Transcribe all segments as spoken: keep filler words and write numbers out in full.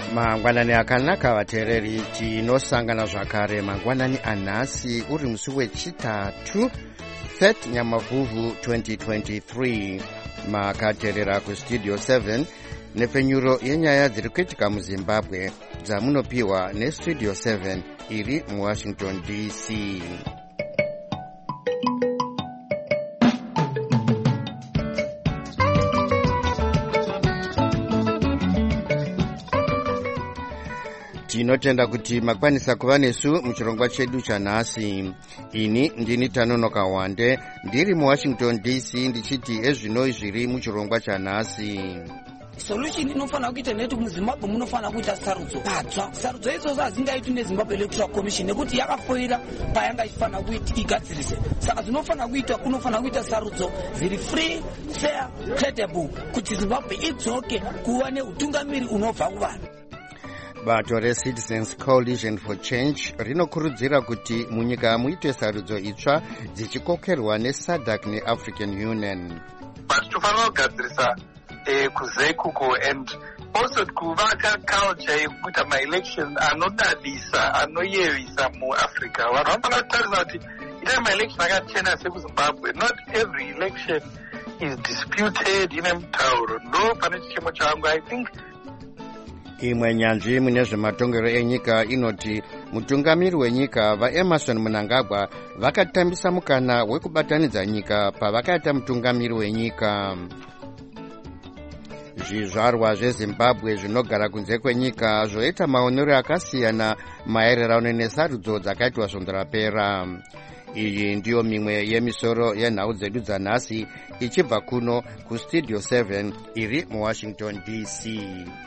mangwanani akanaka vateereri, tinosangana zvakare mangwanani anhasi uri musi wechitatu third Nyamavhuvhu twenty twenty-three. Makateerera kustudio seven nepfenyuro yenyaya dziri kuitika muZimbabwe dzamunopiwa nestudio seven iri muWashington D C. Tinotenda kuti makwanisa kuva nesu muchirongwa chedu chanhasi. Ini ndini Tanonoka Wande ndiri muWashington D C ndichiti ezvinoi zviri muchirongwa chanhasi. Solution inofana kuita neti muZimbabwe munofana kuita sarudzo patsva. Sarudzo idzodzo hazingaitwi neZimbabwe Electoral Commission nekuti yakafoira payanga ichifana kuti igadzirise. Saka zvinofana kuitwa kunofana kuita sarudzo ziri free, fair, credible kuti Zimbabwe idzoke kuva neutungamiri unobva kuvanhu. Bato reCitizens Coalition for Change rinokurudzira kuti munyika muite sarudzo itsva dzichikokerwa neSADC neAfrican Union. But tofanira kugadzirisa kuzekuko and also kuvaka culture yekuita ma-election anodadisa anoyevisa muAfrica. Vanhu vanofana kutarisa kuti itai ma-election akachena sekuZimbabwe. Not every election is disputed ine mutauro. Ndo pane chichemo changu. I think imwe nyanzvi mune zvematongero enyika inoti mutungamiri wenyika vaEmerson Mnangagwa vakatambisa mukana wekubatanidza nyika pavakaita mutungamiri wenyika. Zvizvarwa zveZimbabwe zvinogara kunze kwenyika zvoita maonero akasiyana maererano nesarudzo dzakaitwa svondo rapera. Iyi ndiyo mimwe yemisoro yenhau dzedu dzanhasi ichibva kuno kustudio seven iri muWashington D C.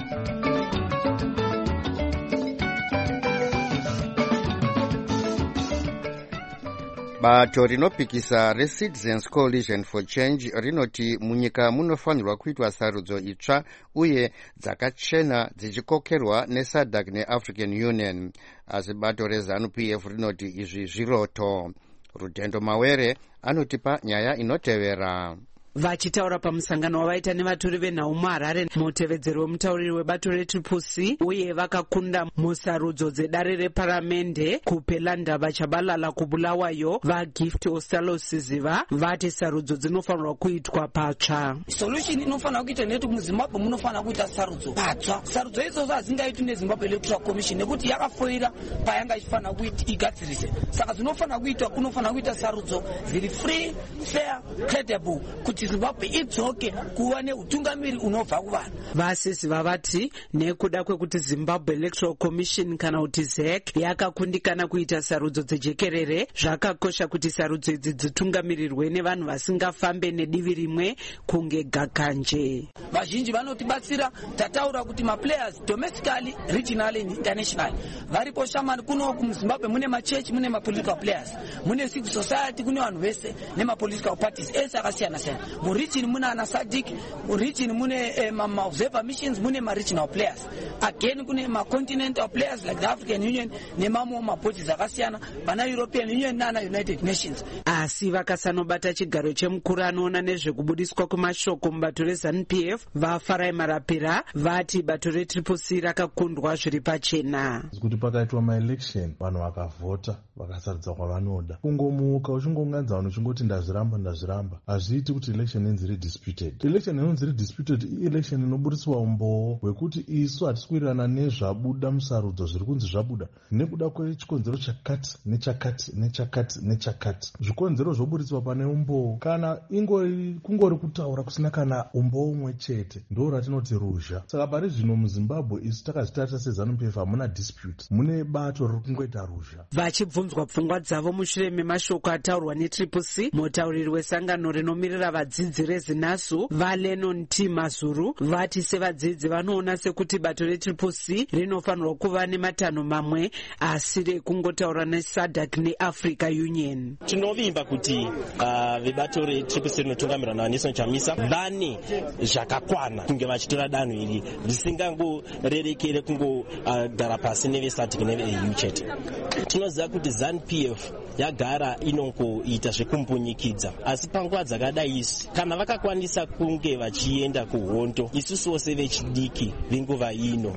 Bato rinopikisa reCitizens Coalition for Change rinoti munyika munofanirwa kuitwa sarudzo itsva uye dzakachena dzichikokerwa neSADC neAfrican Union. Asi bato reZANU P F rinoti izvi zviroto. Rutendo Mawere anotipa nyaya inotevera. Vachitaura pamusangano wavaita nevatori venhau muHarare, mutevedzeri wemutauriri webato reTriple C uye vakakunda musarudzo dzedare reparamende kupela ndava Chabalala kubulawayo, vaGift Ostalo Siziva vati sarudzo dzinofanirwa kuitwa patsva. Solution inofana kuita neti muZimbabwe munofana kuita sarudzo patsva. Sarudzo idzodzo hazingaitwi neZimbabwe Electoral Commission nekuti yakafoira payanga ichifana kuti igadzirise. Saka zvinofana kuitwa kunofana kuita sarudzo ziri free, fair, credible kuti Zimbabwe idzoke kuva neutungamiri unobva kuvanhu. Vasiziva vati nekuda kwekuti Zimbabwe Electoral Commission kana kuti Z E C yakakundikana kuita sarudzo dzejekerere, zvakakosha kuti sarudzo idzi dzitungamirirwe nevanhu vasingafambe nedivi rimwe kunge gakanje. Vazhinji vanotibatsira, tataura kuti maplayers domestically, regionally and internationally varipo shamani kuno muZimbabwe. Mune machechi, mune mapolitical players, mune civil society, kune vanhu vese nemapolitical parties ese akasiyana siyana. Muregion mune ana SADC, muregion mune eh, ma-observer missions, mune ma-regional players. Again kune ma-continental players like the African Union nemamwe mabodies akasiyana, vana European Union nana United Nations. Asi vakasanobata chigaro chemukuru anoona nezvekubudiswa kwemashoko mubato reZANU P F vaFarai Marapira vati bato reTriple C rakakundwa zviri pachena. Kuti pakaitwa ma-election vanhu vakavhota vakasarudza kwavanoda. Kungomuka uchingonganza vanhu uchingoti ndazviramba ndazviramba hazviiti kuti election inonzi redisputed. Election inonzi redisputed election inoburiswa umboo hwekuti isu hatisi kuwirirana nezvabuda musarudzo zviri kunzi zvabuda nekuda kwechikonzero chakati nechakati nechakati nechakati. Zvikonzero zvoburiswa pane umboo kana ingori kungori kutaura kusina kana umboo umwe chete ndo ratinoti ruzha. Saka pari zvino muZimbabwe isu takazvitarisa seZANU P F hamuna dispute, mune bato riri kungoita ruzha. Vachibvunzwa pfungwa dzavo mushure memashoko ataurwa neTriple C, mutauriri wesangano rinomirira vadzidzi reZinasu vaLennon T Mazuru vati sevadzidzi vanoona sekuti bato reTriple C rinofanirwa kuva nematanho mamwe asi rekungotaura neSADC neAfrica Union. Tinovimba kuti uh, vebato reTriple C rinotungamirwa naNelson Chamisa vane zvakakwana kunge vachitora danho iri risingangorerekere kungogara uh, pasi neveSADC neveE U chete. Tinoziva kuti ZANU P F yagara inongoita zvekumbonyikidza, asi panguva dzakadai isi kana vakakwanisa kunge vachienda kuhondo isusu vose vechidiki venguva ino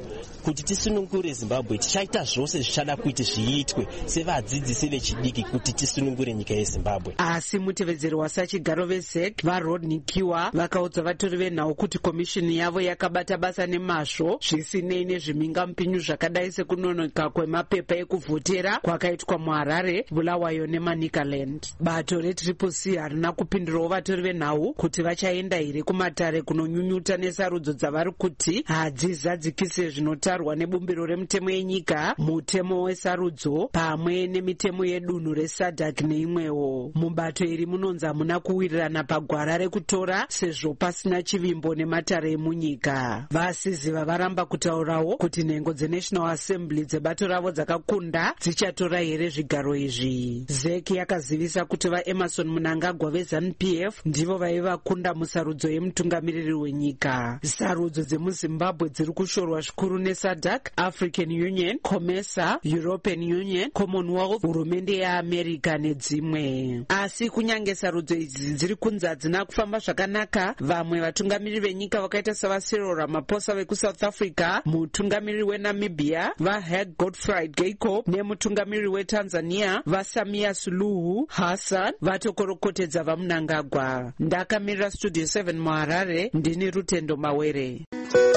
kuti tisunungure Zimbabwe tichaita zvose zvichada kuti zviitwe sevadzidzisi vechidiki kuti tisunungure nyika yeZimbabwe. Asi mutevedzeri wasachigaro veZEC vaRodney Kiwa vakaudza vatori venhau kuti komishini yavo yakabata basa nemazvo zvisinei nezvimhingamupinyu zvakadai sekunonoka kwemapepa ekuvhotera kwakaitwa muHarare, Bulawayo neManicaland. Bato reTriple C harina kupindurawo vatori venhau kuti vachaenda here kumatare kunonyunyuta nesarudzo dzavari kuti hadzizadzikise zvinotarwa nebumbiro remutemo yenyika, mutemo wesarudzo pamwe nemitemo yedunhu reSADC neimwewo. Mubato iri munonzi hamuna kuwirirana pagwara rekutora sezvo pasina chivimbo nematare emunyika. Vasiziva varamba kutaurawo kuti nhengo dzeNational Assembly dzebato ravo dzakakunda dzichatora here zvigaro izvi. ZEC yakazivisa kuti vaEmerson Mnangagwa veZANU P F ndivo vaivakunda musarudzo yemutungamiriri wenyika. Sarudzo dzemuZimbabwe dziri kushorwa zvikuru neSADC, African Union, COMESA, European Union, Commonwealth, hurumende yeAmerica nedzimwe. Asi kunyange sarudzo idzi dziri kunzi hadzina kufamba zvakanaka, vamwe vatungamiriri venyika vakaita savaCyril Ramaphosa vekuSouth Africa, mutungamiriri weNamibia vaHage Gotfried Geingob nemutungamiriri weTanzania vaSamia Suluhu Hassan vatokorokotedza vaMnangagwa. Ndakamirira Studio seven muHarare, ndini Rutendo Mawere.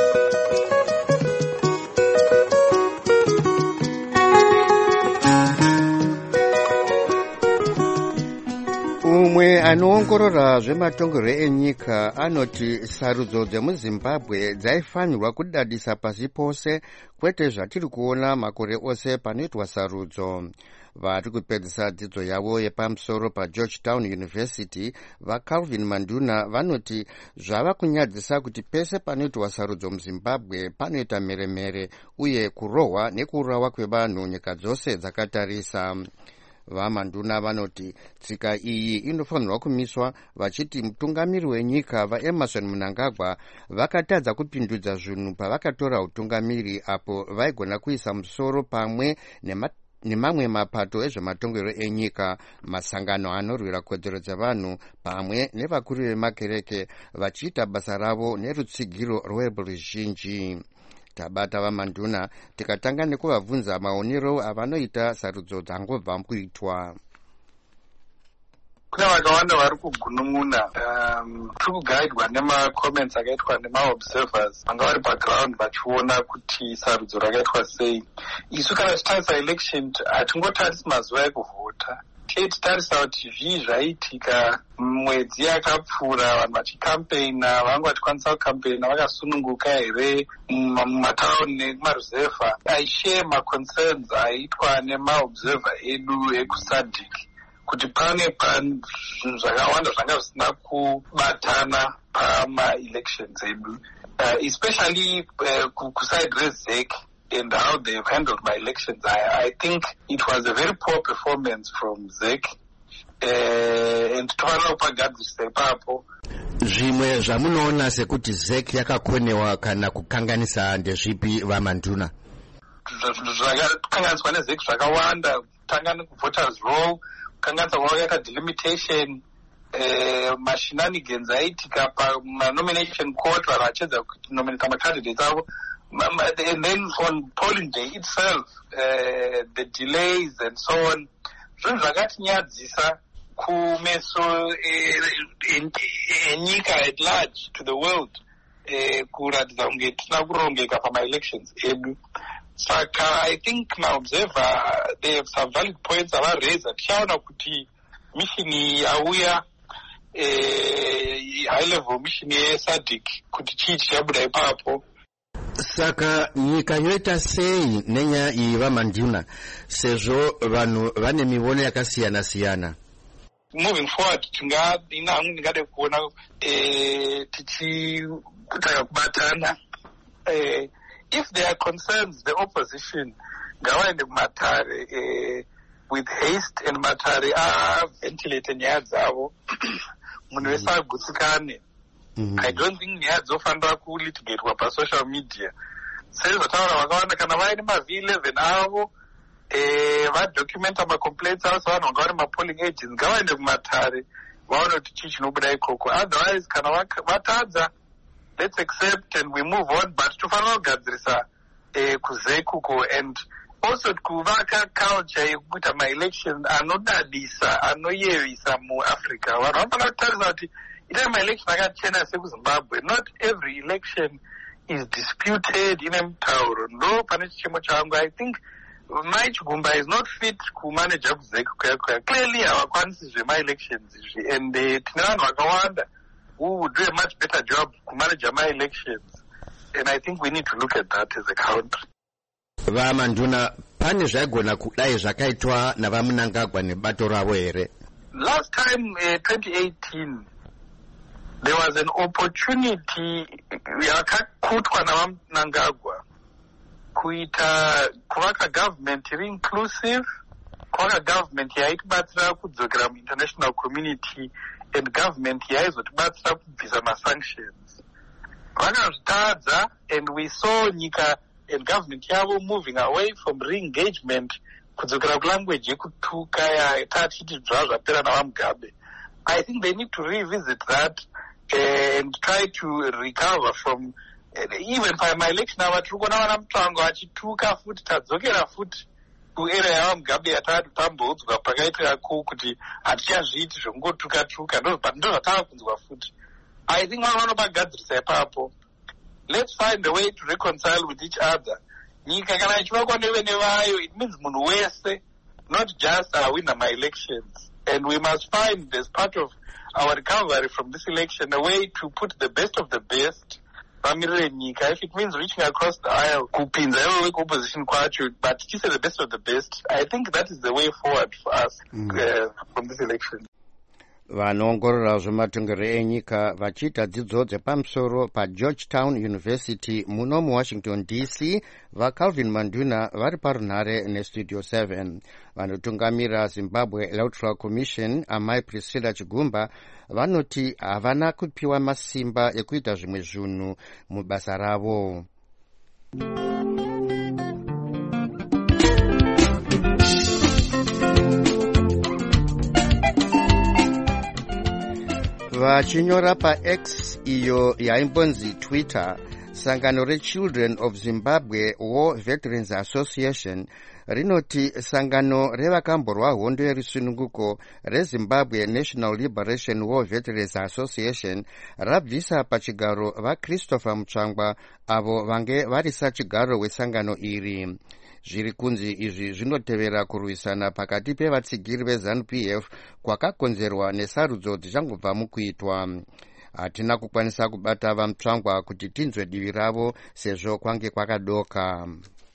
Umwe anoongorora zvematongero enyika anoti sarudzo dzemuZimbabwe dzaifanirwa kudadisa pasi pose, kwete zvatiri kuona makore ose panoitwa sarudzo. Vari kupedzisa dzidzo yavo yepamusoro paGeorgetown University vaCalvin Manduna vanoti zvava kunyadzisa kuti pese panoitwa sarudzo muZimbabwe panoita mheremhere uye kurohwa nekurawa kwevanhu nyika dzose dzakatarisa. VaManduna vanoti tsika iyi inofanirwa kumiswa, vachiti mutungamiri wenyika vaEmerson Mnangagwa vakatadza kupindudza zvinhu pavakatora utungamiri apo vaigona kuisa musoro pamwe nema nemamwe mapato ezvematongero enyika, masangano anorwira kodzero dzevanhu pamwe nevakuru vemakereke vachiita basa ravo nerutsigiro rweruzhinji. Tabata vaManduna tikatanga nekuvabvunza maonero avanoita sarudzo dzangobva kuitwa. Kune vakawanda vari kugunun'una um, tiri kugaidwa nemacomments akaitwa nemaobservers vanga vari paground vachiona kuti sarudzo rakaitwa sei. Isu kana titarisa election hatingotarisi mazuva ekuvhota, tichitarisa kuti zvii zvaiitika mwedzi yakapfuura, vanhu vachikampeyina, vanga vachikwanisa kukampeyina vakasununguka here mumataundi nekumaruzevha. Aishare maconcerns aiitwa nemaobserver edu ekuSADC kuti pane zvinhu zvakawanda zvanga zvisina kubatana pama-elections edu, uh, especially uh, kuside reZEC and how they've handled my elections. I, I think it was a very poor performance from ZEC, uh, and tofanira kupagadzirisa ipapo. Zvimwe zvamunoona sekuti ZEC yakakonewa kana kukanganisa ndezvipi vaManduna? Zvakakanganiswa neZEC zvakawanda, kutanga nekuvoters roll, kukanganisa kwakaita delimitation, uh, mashenanigans aiitika panomination court, vanhu vachedza kunominata macandidates avo. And then on polling day itself, uh, the delays and so on, zvinhu zvakatinyadzisa kumeso enyika at large, to the world, kuratidza kunge tisina kurongeka pama-elections edu. Saka I think maobserver, they have some valid points avareza. Tichaona kuti mishini yauya, high level mission yeSADC, kuti chii chichabuda ipapo. Saka nyika yoita sei nenyaya iyi vaManduna, sezvo vanhu vane mivono yakasiyana siyana? Moving forward, tinga ina hangu ndingade kuona eh tichikutaka kubatana. Eh if there are concerns, the opposition ngavaende kumatare eh with haste, and matare a ventilate nyaya dzavo munhu wese agutsikane. Mm-hmm. I don't think nyaya dzofanira kulitigatwa pasocial media. Sezvotaura vakawanda kana vaine mav eleven avo eh vadocumenta macomplaints avo sevanhu vanga vari mapolling agents, ngavaende kumatare vaone kuti chii chinobuda ikoko. Otherwise kana vatadza, let's accept and we move on, but tofanira kugadzirisa eh kuzekuko and also kuvaka culture yekuita ma-elections anodadisa anoyevisa muafrica. Vanhu vanofanira kutarisa kuti itai ma-election akachena sekuzimbabwe. Not every election is disputed ine mutauro. Ndo pane chichemo changu. I think Mai Chigumba is not fit kumanaja kuzekuko. Clearly havakwanisi zvema-elections izvi, and uh, tine vanhu vakawanda who would do a much better job kumanaja ma-elections, and I think we need to look at that as a country. Vamanduna, pane zvaigona kudai zvakaitwa navaMnangagwa nebato ravo here? Last time, uh, twenty eighteen, there was an opportunity yakakutwa navaMnangagwa kuita kuvaka government iri inclusive, kuvaka government yaitibatsira kudzokera mu-international community, and government yaizotibatsira kubvisa ma-sanctions. Vakazvitadza, and we saw nyika and government yavo moving away from re-engagement kudzokera kulanguage yekutuka yatachiti zvava zvapera navaMugabe. I think they need to revisit that and try to recover from even pama-election ava tiri kuona vana Mutsvango vachituka futi, tadzokera futi kuera yavaMugabe yatati tamboudzwa pakaitika ko kuti hatichazviiti zvekungotuka-tuka, ndo zvatava kunzwa futi. I think vanhu vanobagadzirisa ipapo. Let's find a way to reconcile with each other. Nyika kana ichivakwa nevene vayo, it means munhu wese, not just our winner my elections. And we must find, as part of our recovery from this election, a way to put the best of the best. If it means reaching across the aisle, kupinza ivo opposition kwacho, but to say the best of the best, I think that is the way forward for us mm. uh, from this election. Vanoongorora zvematongerero enyika vachiita dzidzo dzepamusoro paGeorgetown University muno muWashington D C, vaCalvin Manduna vari parunhare nestudio seven. Vanotungamira Zimbabwe Electoral Commission amai Priscilla Chigumba vanoti havana kupiwa masimba ekuita zvimwe zvinhu mubasa ravo. Vachinyora paX iyo yaimbonzi Twitter, sangano reChildren of Zimbabwe War Veterans Association rinoti sangano revakamborwa hondo yerusununguko reZimbabwe National Liberation War Veterans Association rabvisa pachigaro vaChristopher Mutsvangwa avo vange varisa chigaro wesangano iri. Zviri kunzi izvi zvinotevera kurwisana pakati pevatsigiri veZANU P F kwakakonzerwa nesarudzo dzichangobva mukuitwa. Hatina kukwanisa kubata vaMutsvangwa kuti tinzwe divi ravo sezvo kwange kwakadoka.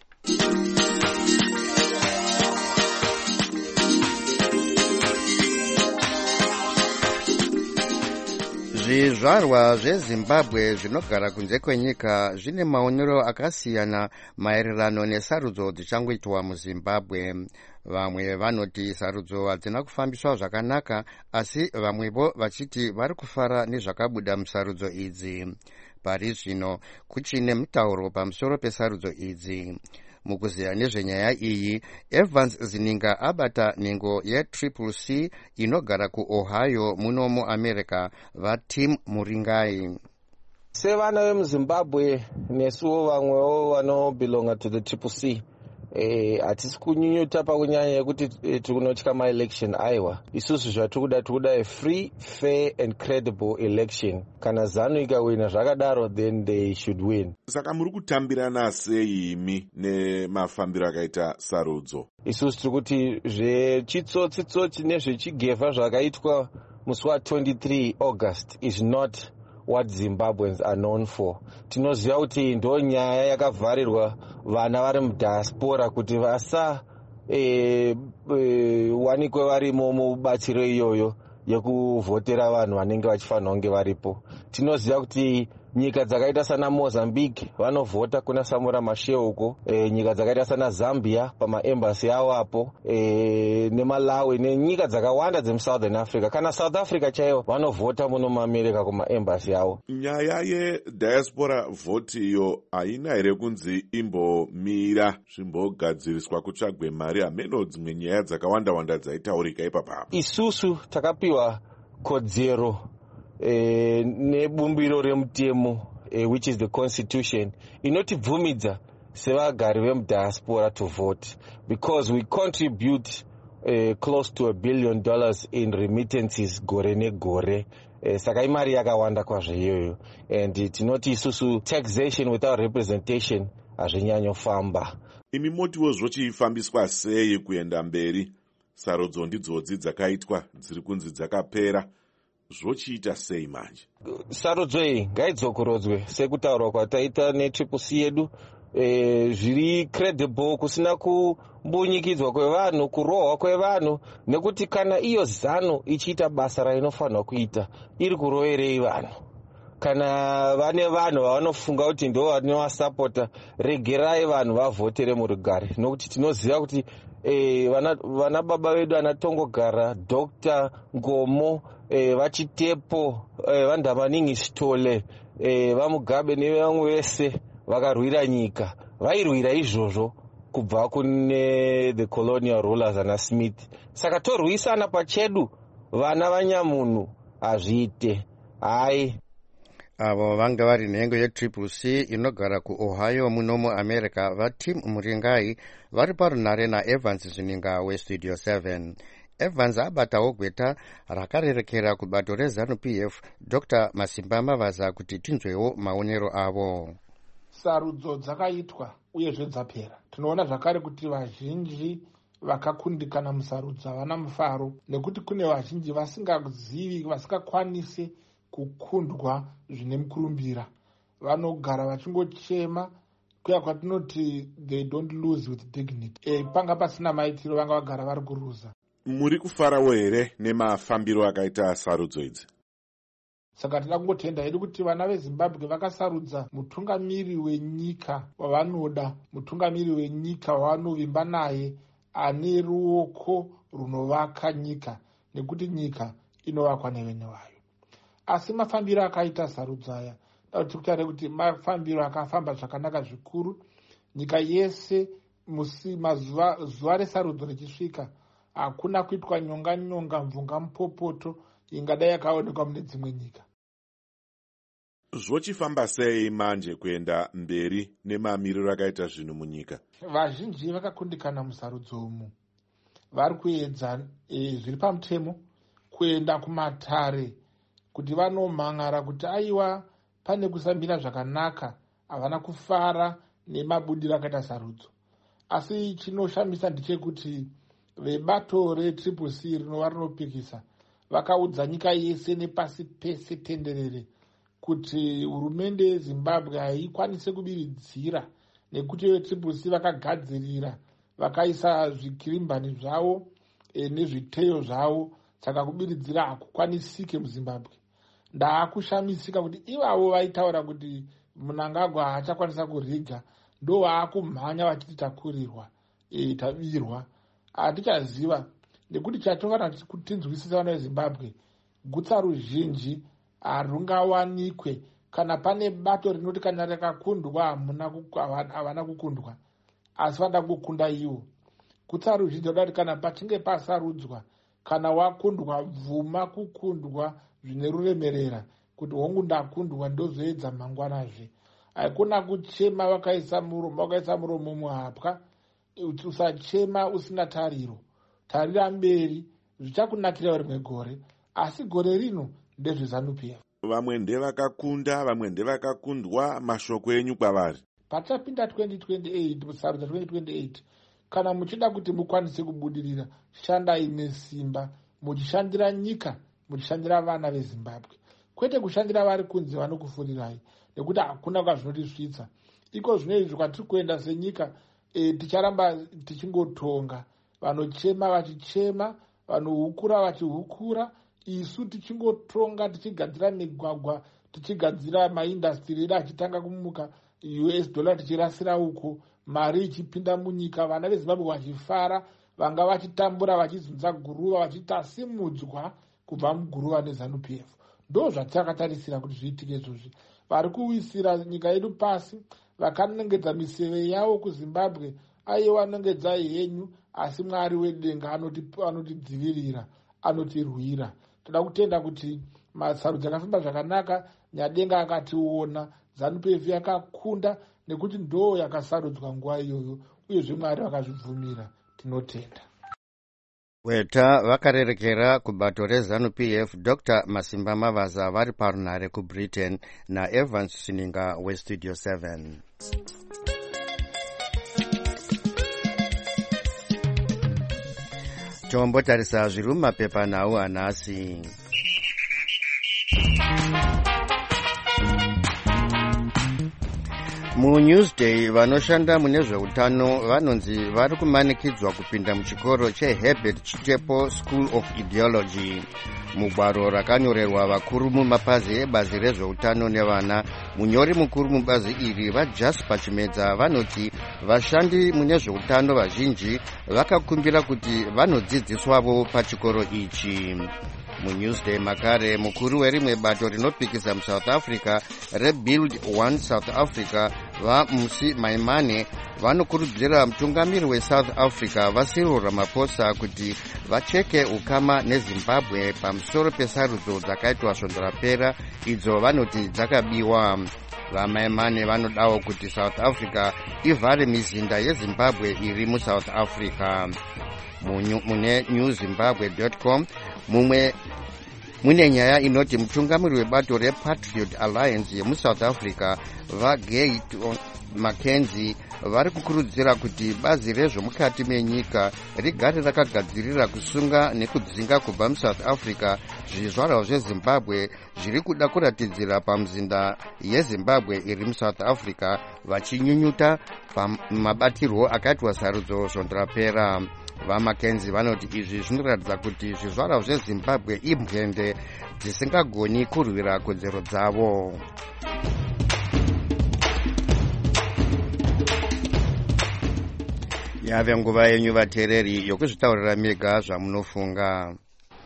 Zvizvarwa zveZimbabwe zvinogara kunze kwenyika zvine maonero akasiyana maererano nesarudzo dzichangoitwa muZimbabwe. Vamwe vanoti sarudzo hadzina kufambiswa zvakanaka, asi vamwevo vachiti vari kufara nezvakabuda musarudzo idzi. Pari zvino kuchine mutauro pamusoro pesarudzo idzi. Mukuziya nezvenyaya iyi, Evans Zininga abata nhengo yeTriple C inogara kuOhio muno muAmerica, vaTim Muringai. Sevana vemuZimbabwe nesuwo vamwewo vanobelonga to the Triple C, eh hatisi kunyunyuta pakunyanya yekuti tikunotya ma-election aiwa. Isusu zvatikuda tikuda a free, fair and credible election. Kana ZANU ikawina zvakadaro, then they should win. Saka muri kutambirana sei imi nemafambiro akaita sarudzo? Isusu tirikuti zvechitsotsi-tsotsi nezvechigefa zvakaitwa musi wa-twenty-three August is not what Zimbabweans are known for. Tinoziva kuti ndo nyaya yakavharirwa vana vari mudiaspora kuti vasa e, e, wanikwe varimo mubatsiro iyoyo yekuvhotera vanhu vanenge vachifanira kunge varipo. Tinoziva kuti nyika dzakaita sana Mozambique vanovhota kuna Samora Machel uko, e, nyika dzakaita sana Zambia pamaembassy avo apo, e, neMalawi nenyika dzakawanda dzemuSouthern Africa, kana South Africa chaivo vanovhota muno muAmerica kumaembassy avo. Nyaya yediaspora vote iyo haina here kunzi imbomira zvimbogadziriswa kutsvagwe mari hameno dzimwe nyaya dzakawanda-wanda dzaitaurika ipapa? Isusu takapiwa kodzero eh, nebumbiro remutemo, eh, which is the constitution, inotibvumidza sevagari vemudiaspora to vote, because we contribute uh, close to a billion dollars in remittances gore negore. Uh, saka imari yakawanda kwazvo iyoyo, and tinoti isusu taxation without representation hazvinyanyofamba. Imi motiwo zvochifambiswa sei kuenda mberi? Sarudzo ndidzodzi dzakaitwa dziri kunzi dzakapera, zvochiita sei manje? Sarudzo iyi ngaidzokorodzwe sekutaurwa kwataita netriple C yedu, e, zviri credible, kusina kumbunyikidzwa kwevanhu, kurohwa kwevanhu, nekuti kana iyo zano ichiita basa rainofanirwa kuita iri kuroverei vanhu. Kana vane vanhu vanofunga kuti ndo vanovasapota, regerai vanhu vavhotere murugare, nokuti tinoziva kuti e, vana, vana baba vedu anatongogara, Doctor Ngomo, e, vachitepo, e, vandamaningi Stole, e, vamugabe nevamwe vese vakarwira nyika, vairwira izvozvo kubva kune the colonial rulers ana Smith. Saka torwisana pachedu vana vanyamunhu hazviite. Hai, avo vanga vari nhengo yetriple C inogara kuOhio muno muamerica vatim muringai vari parunhare naEvans Zvininga westudio seven. Evans abatawo gweta rakarerekera kubato reZANU-P F Dr Masimba Mavaza kuti tinzwewo maonero avo. Sarudzo dzakaitwa uyezve dzapera. Tinoona zvakare kuti vazhinji vakakundikana musarudzo havana mufaro, nekuti kune vazhinji vasingazivi, vasingakwanisi kukundwa zvine mukurumbira. Vanogara vachingochema kuya kwatinoti they don't lose with dignity. E, panga pasina maitiro vanga vagara vari kuruza. Muri kufarawo here nemafambiro akaita sarudzo idzi? Saka tida kungotenda hedu kuti vana veZimbabwe vakasarudza mutungamiri wenyika wavanoda, mutungamiri wenyika wavanovimba naye, ane ruoko runovaka nyika, nekuti nyika inovakwa nevene vayo. Asi mafambiro akaita sarudzo aya, tiri kutaura kuti mafambiro akafamba zvakanaka zvikuru. Nyika yese musi mazuva zuva resarudzo richisvika, hakuna kuitwa nyonga nyonga mvunga mupopoto ingadai yakaonekwa mune dzimwe nyika. Zvochifamba sei manje kuenda mberi nemamiriro akaita zvinhu munyika? Vazhinji vakakundikana musarudzo umu vari kuedza e, zviri pamutemo kuenda kumatare kuti vanomhan'ara kuti aiwa pane kusambira zvakanaka, havana kufara nemabudiro akaita sarudzo. Asi chinoshambisa ndechekuti vebato retriple C rinova rinopikisa vakaudza nyika yese nepasi pese tenderere kuti hurumende yeZimbabwe haikwanise kubiridzira, nekuti vetriple C vakagadzirira, vakaisa zvikirimbani zvavo e, nezviteyo zvavo, saka kubiridzira hakukwanisike muZimbabwe. Ndaakushamisika kuti ivavo vaitaura kuti Mnangagwa haachakwanisa kuriga, ndo vaakumhanya vachiti takurirwa, e, tabirwa. Hatichaziva, nekuti chatongana kutinzwisisa vana veZimbabwe, gutsa ruzhinji harungawanikwe kana pane bato rinoti kana rakakundwa havana kukundwa, asi vanoda kukunda ivo. Gutsa ruzhinji rinoda kana pachinge pasarudzwa, kana wakundwa bvuma kukundwa zvine ruremerera, kuti hongu ndakundwa ndozoedza mangwanazve. Hakuna kuchema wakaisa muromo, wakaisa muromo muhapwa. Usachema usina tariro. Tarira mberi, zvichakunakira rimwe gore, asi gore rino ndezveZANU-P F. Vamwe ndevakakunda, vamwe ndevakakundwa, mashoko enyu kwavari? Patapinda twenty twenty-eight, musarudzo twenty twenty-eight, kana muchida kuti mukwanise kubudirira, shandai nesimba, muchishandira nyika, muchishandira vana veZimbabwe. Kwete kushandira vari kunze vanokufurirai, nekuti hakuna kwazvinotisvitsa. Iko zvinoizvi kwatiri kuenda senyika, e, ticharamba tichingotonga, vanochema vachichema, vanohukura vachihukura, isu tichingotonga, tichigadzira migwagwa, tichigadzira maindastri edu achitanga kumuka, U S dollar tichirasira uko, mari ichipinda munyika, vana veZimbabwe vachifara, vanga vachitambura vachizunza guruva, vachitasimudzwa kubva muguruva neZANU-P F. Ndo zvatakatarisira kuti zviitike izvozvi. Vari kuwisira nyika yedu pasi, vakanongedza miseve yavo kuZimbabwe, aiwa nongedza henyu, asi Mwari wedenga anotidzivirira, anotirwira. Toda kutenda kuti masarudzo akafamba zvakanaka, Nyadenga akationa, ZANU-P F yakakunda, nekuti ndo yakasarudzwa nguva iyoyo uyezve Mwari vakazvibvumira. Tinotenda. Weta vakarerekera kubato reZANU P F Doctor Masimba Mavaza vari parunhare kuBritain naEvans Sininga weStudio seven. Tombotarisa zviri mumapepanhau anhasi. MuNewsday vanoshanda mune zveutano vanonzi vari kumanikidzwa kupinda muchikoro cheHerbert Chitepo School of Ideology. Mugwaro rakanyorerwa vakuru mumapazi ebazi rezveutano nevana, munyori mukuru mubazi iri vaJasper Chimedza vanoti vashandi mune zveutano vazhinji vakakumbira kuti vanodzidziswavo pachikoro ichi. MuNewsday makare mukuru werimwe bato rinopikisa muSouth Africa reBuild One South Africa vaMusi Maimane vanokurudzira mutungamiri weSouth Africa vaCyril Ramaphosa kuti vacheke ukama neZimbabwe pamusoro pesarudzo dzakaitwa svondo rapera idzo vanoti dzakabiwa. VaMaimane vanodawo kuti South Africa ivhare mizinda yeZimbabwe iri muSouth Africa. Mune new zimbabwe dot com mumwe mune nyaya inoti mutungamiri webato rePatriot Alliance yemuSouth Africa vaGate Mackenzie vari kukurudzira kuti bazi rezvomukati menyika rigare rakagadzirira kusunga nekudzinga kubva muSouth Africa zvizvarwa zveZimbabwe zviri kuda kuratidzira pamizinda yeZimbabwe iri muSouth Africa vachinyunyuta pamabatirwo akaitwa sarudzo svondo rapera. VaMackenzie vanoti izvi zvinoratidza kuti zvizvarwa zveZimbabwe imbwende dzisingagoni kurwira kodzero dzavo. Yave nguva yenyu vateereri yokuzvitaurira mega zvamunofunga.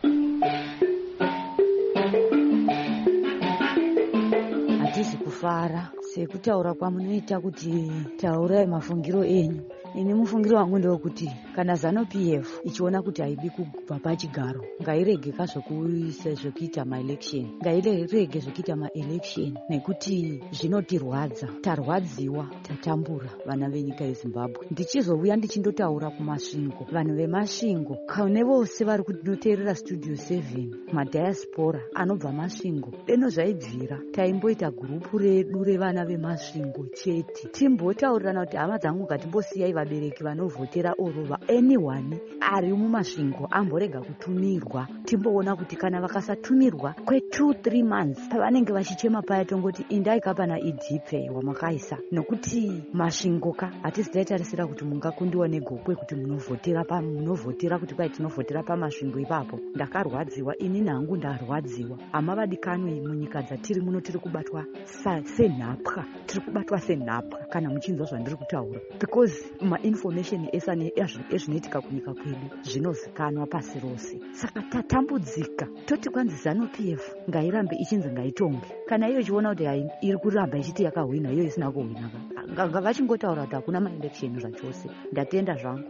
Hatisi kufara sekutaura kwamunoita kuti taurai mafungiro enyu. Ini mufungiro wangu ndewekuti kana ZANU P F ichiona kuti haidi kubva pachigaro ngairege kazvokuisa zvokuita maelection, ngairege zvokuita maelection nekuti zvinotirwadza, tarwadziwa, tatambura vana venyika yeZimbabwe. Ndichizouya ndichindotaura kumasvingo, vanhu vemasvingo kune vose vari kunoteerera Studio seven, madiaspora anobva masvingo, deno zvaibvira taimboita gurupu redu revana vemasvingo chete timbotaurirana kuti hama dzangu ngatimbosiyai vabereki vanovhotera orova anyone ari mumasvingo amborega kutumirwa. Timboona kuti kana vakasatumirwa kwe two three months pavanenge vachichema paya tongoti indai kapana idhipe wamakaisa, nokuti masvingo ka hatisi taitarisira kuti mungakundiwa negokwe kuti munovhotera pa munovhotera kuti kwai tinovhotera pamasvingo ipapo. Ndakarwadziwa, ini nangu ndarwadziwa. Hama vadikanwi munyika dzatiri muno tiri kubatwa senhapwa, tiri kubatwa senhapwa kana muchinzwa zvandiri kutaura, because ma-information ezvinoitika kunyika kwedu zvinozikanwa pasi rose. Saka tatambudzika toti kwanzi ZANU P F ngairambe ichinzi ngaitonge, kana iyo ichiona kuti hai iri kuramba ichiti yakahwina iyo isina kuhwina, ngavachingotaura kuti hakuna maelection zvachose. Ndatenda zvangu.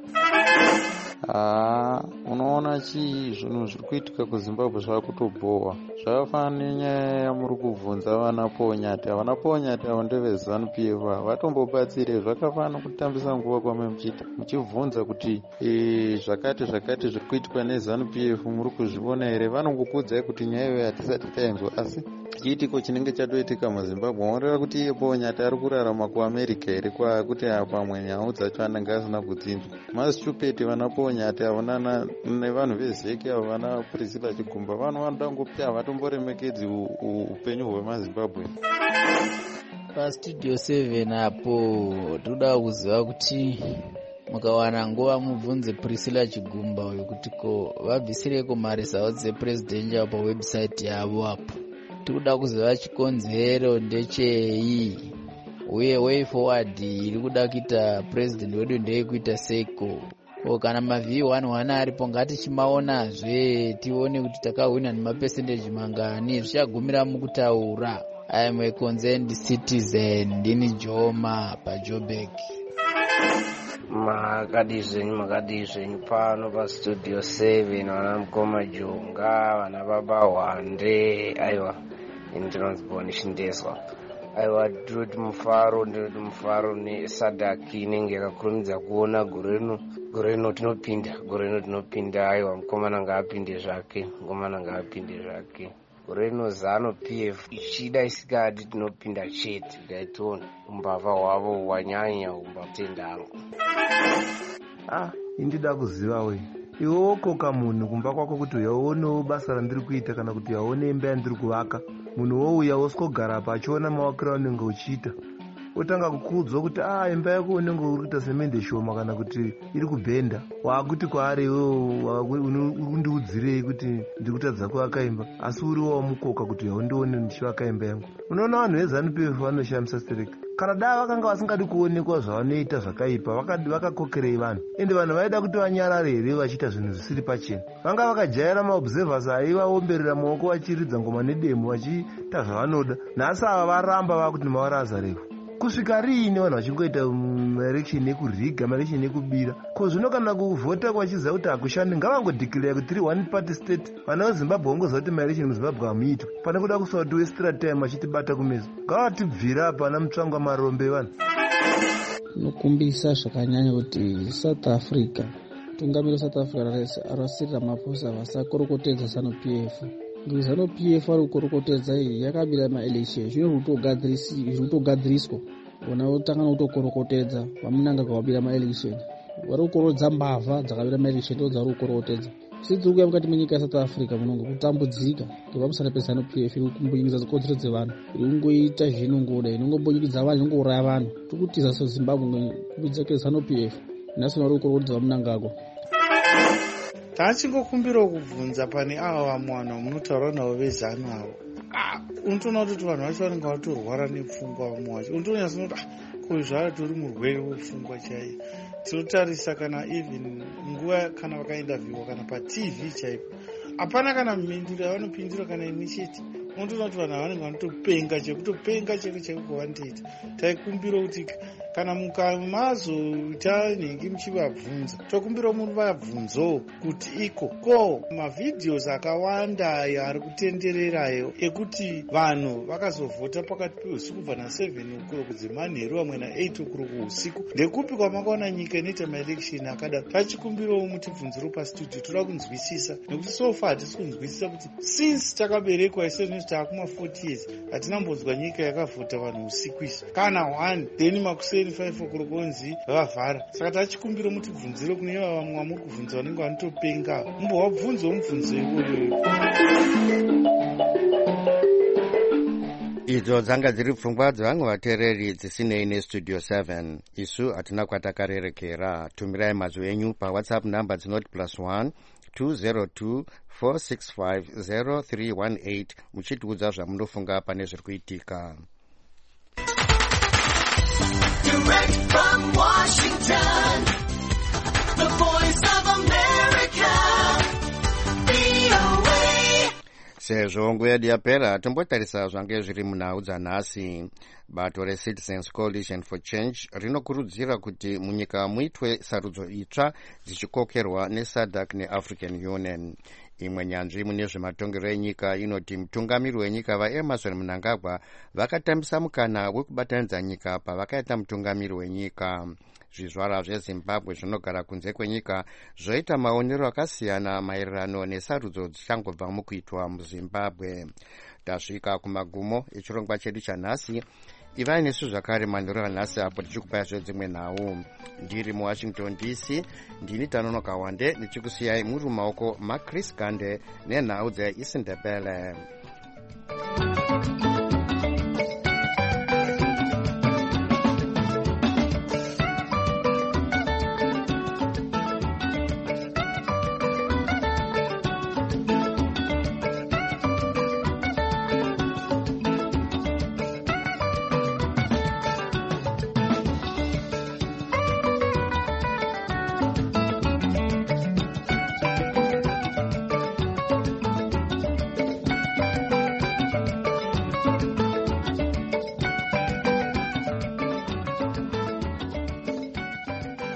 Ah, unoona chii zvinhu zviri kuitika kuZimbabwe zvakutobhowa. Zvakafanana nenyaya yamuri kubvunza vana Ponyati. Vana Ponyati avo ndeveZANU P F vatombobatsire. Zvakafanana kutambisa nguva kwame muchiita muchibvunza kuti e, zvakati zvakati zviri kuitika neZANU P F muri kuzviona here. Vanongokuudzai kuti nyaya iyoyo hatisati tainzwa, asi chiitiko chinenge chatoitika muZimbabwe waonera kuti iye Ponyati ari kurarama kuAmerica here, kwakuti pamwe nyau dzacho anenge asina kudzinzwa. Masitupeti vana Ponyati avo nevanhu vezeki avo vana Priscilla Chigumba vanhu vanoda ngokuti havatomboremekedzi upenyu hwemaZimbabwe. PaStudio seven apo toda kuziva kuti mukawana nguva mubvunze Priscilla Chigumba uyu kuti ko vabvisireko mari dzavo dzepresident avo pawebsite yavo apo. Tikuda kuziva chikonzero ndechei uye way forward iri kuda kuita president wedu ndeyekuita seiko. O kana mavi one one aripo ngatichimaonazve tione kuti takahwina nemapercentage mangani zvichagumira mukutaura. I am a concerned citizen. Ndini Joma paJoburg. Makadi zvenyu makadi zvenyu pano paStudio seven, vana Mukoma Jonga, vana Baba Wande, aiwa ini ndinonzi Boni Shindeswa. aiwa ndinoti mufaro ndinoti mufaro nesadhak inenge yakakurumidza kuona gore rino gore rino tinopinda gore rino tinopinda aiwa mukomana ngaapinde zvake mukomana ngaapinde zvake gore rino zano P F ichida isikadi tinopinda chete daitona umbavha hwavo hwanyanya umbatenda angu. ah indida kuziva we iwe wokoka munhu kumba kwako kuti uyaonewo basa randiri kuita kana kuti uyaone imba yandiri kuvaka munhu wouya wosogara pa achiona mawakiro anenge uchiita otanga kukudzwa kuti ah imba yako unenge uri kuita semende shoma kana kuti iri kubhenda waakuti kwaari iwewo undiudzirei kuti ndiri kutadza kuvaka imba asi uri wamukoka kuti uyaondione ndichivaka imba yangu. unoona vanhu veZANU-P F vanoshamisa stereka kana da vakanga vasingadi kuonekwa zvavanoita zvakaipa vakakokerei vanhu ende vanhu vaida kuti vanyarare here vachiita zvinhu zvisiri pachena vanga vakajaira maobservers aivaomberera maoko vachiridza ngoma nedemo vachiita zvavanoda nhasi ava varamba vakuti mavarazarevo kusvika riine vanhu vachingoita maelection ekuriga maelection ekubira ko zvino kana kuvhota kwachiziva kuti hakushandi ngavangodhikilera kuti tiri one party state vana vezimbabwe vangoziva kuti maelection muzimbabwe hamuitwa pane kuda kusa kuti westera time vachitibata kumeso ngavatibvira pana mutsvango wamarombe vanhu. nokumbisa zvakanyanya kuti South Africa tungamiro South Africa Cyril Ramaphosa vasakorokotedza ZANU-P F ngekuti ZANU-P F vari kukorokotedza iyi yakabira maelection zvino zvinotogadziriswa vona votanga nokutokorokotedza vamunanga kwavabira maelection vari kukorodza mbavha dzakabira maelection ndo dzavari kukorokotedza sidzi kuya mukati menyika yeSouth Africa munonge kutambudzika ngepamusana peZANU-P F iri kumbonyikidza dzikodzero dzevanhu iri kungoita zvinongoda inongombonyikidza vanhu inongouraya vanhu tikutiza seZimbabwe kubudza keZANU-P F nhasi vari kukorokotedza vamunangako. tachingokumbirawo kubvunza pane ava vamwe vanhu munotaura navo vezanu avo unotoona kuti vanhu vacho vanenge vatorwara nepfungwa vamwe vacho unotonyatsa kuti ko zvava tori murwere wepfungwa chaiyo tinotarisa kana even nguva kana vakaindavhiwa kana paTV chaipo hapana kana mhinduro yavanopindura kana imwe chete unotoona kuti vanhu vanenge vanotopenga chekutopenga cheko chaiko kwavanotoita taikumbira kuti kana mukamazoita nhengi muchivabvunza tokumbira muri vabvunzo kuti iko ko mavhidhios akawanda ari kutendererayo ekuti vanhu vakazovhota pakati peusiku kubva naseven o'clock dzemanheru vamwe naeight o'clock usiku ndekupi kwamakaona nyika inoita maelection akadaro tachikumbirawo mutibvunziro pastudio toda kunzwisisa nekuti sofa hatisi kunzwisisa kuti since takaberekwa isenoti taakuma forty years hatinambonzwa nyika yakavhota vanhu usiku isi kana one then makuseni five o'clock onzi vavhara saka tachikumbira mutibvunziro kune vamwe vamuri kubvunza vanenge vanotopenga mumbovabvunzawo mubvunzo iwoyo. idzo dzanga dziri pfungwa dzevamwe vateereri dzisinei nestudio seven isu hatina kwatakarerekera. tumirai mazwi enyu pawhatsapp number dzinoti plus one two zero two four six five zero three one eight muchitiudza zvamunofunga pane zviri kuitika. Direct from Washington, the voice of America, V O A. sezvo nguva yedu yapera tombotarisa zvange zviri munhau dzanhasi. bato reCitizens Coalition for Change rinokurudzira kuti munyika muitwe sarudzo itsva dzichikokerwa neSADC neAfrican Union. imwe nyanzvi mune zvematongerero enyika inoti mutungamiri wenyika vaEmerson Mnangagwa vakatambisa mukana wekubatanidza nyika pavakaita mutungamiri wenyika. zvizvarwa zveZimbabwe zvinogara kunze kwenyika zvoita maonero akasiyana maererano nesarudzo dzichangobva mukuitwa muZimbabwe. tasvika kumagumo echirongwa chedu chanhasi. ivai nesu zvakare manheru anhasi apo tichikupai zvedzimwe nhau. ndiri muWashington D C ndini Tanonoka Wande ndichikusiyai muri mumaoko maChris Gande nenhau dzeIsindebele.